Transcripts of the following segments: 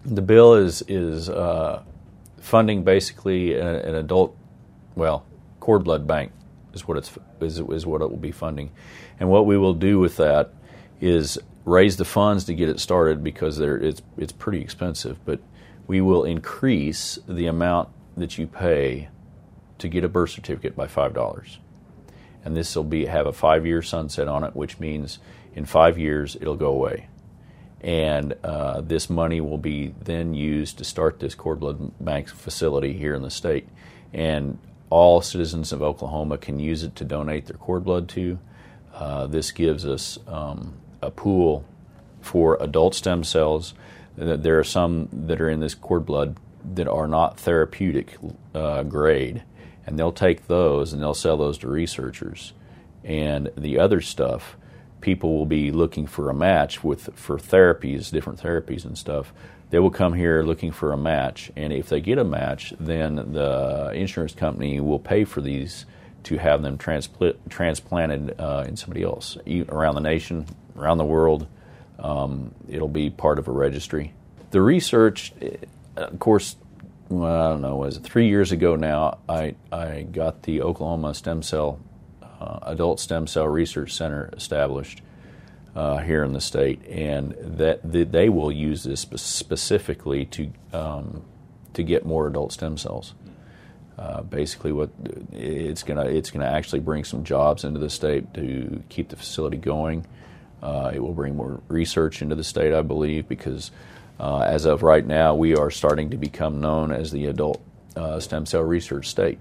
The bill is funding basically an adult, cord blood bank is what it will be funding, and what we will do with that is raise the funds to get it started because it's pretty expensive, but we will increase the amount that you pay to get a birth certificate by $5. And this will have a 5-year sunset on it, which means in 5 years it'll go away. And this money will be then used to start this cord blood bank facility here in the state. And all citizens of Oklahoma can use it to donate their cord blood to. This gives us a pool for adult stem cells. There are some that are in this cord blood that are not therapeutic grade, and they'll take those and they'll sell those to researchers. And the other stuff, people will be looking for a match for therapies, different therapies and stuff. They will come here looking for a match, and if they get a match, then the insurance company will pay for these to have them transplanted in somebody else around the nation, around the world. It'll be part of a registry. The research, of course, I don't know, was it 3 years ago now, I got the Oklahoma Adult Stem Cell Research Center established here in the state, and that they will use this specifically to get more adult stem cells. Basically, what it's gonna actually bring some jobs into the state to keep the facility going. It will bring more research into the state, I believe, because as of right now, we are starting to become known as the adult stem cell research state.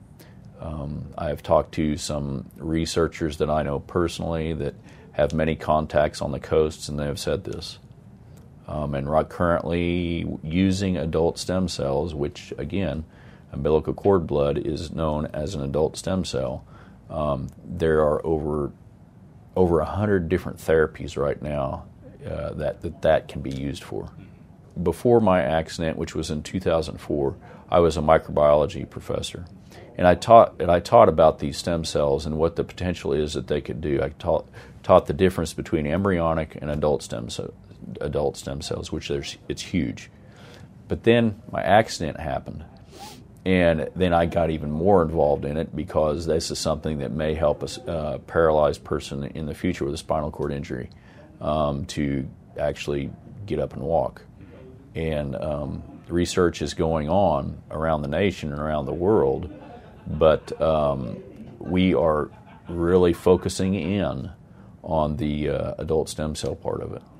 I have talked to some researchers that I know personally that have many contacts on the coasts, and they have said this. And currently using adult stem cells, which again, umbilical cord blood is known as an adult stem cell. There are over 100 different therapies right now that can be used for. Before my accident, which was in 2004, I was a microbiology professor, and I taught about these stem cells and what the potential is that they could do. I taught the difference between embryonic and adult stem cells, which it's huge. But then my accident happened, and then I got even more involved in it because this is something that may help a paralyzed person in the future with a spinal cord injury to actually get up and walk. And research is going on around the nation and around the world, but we are really focusing in on the adult stem cell part of it.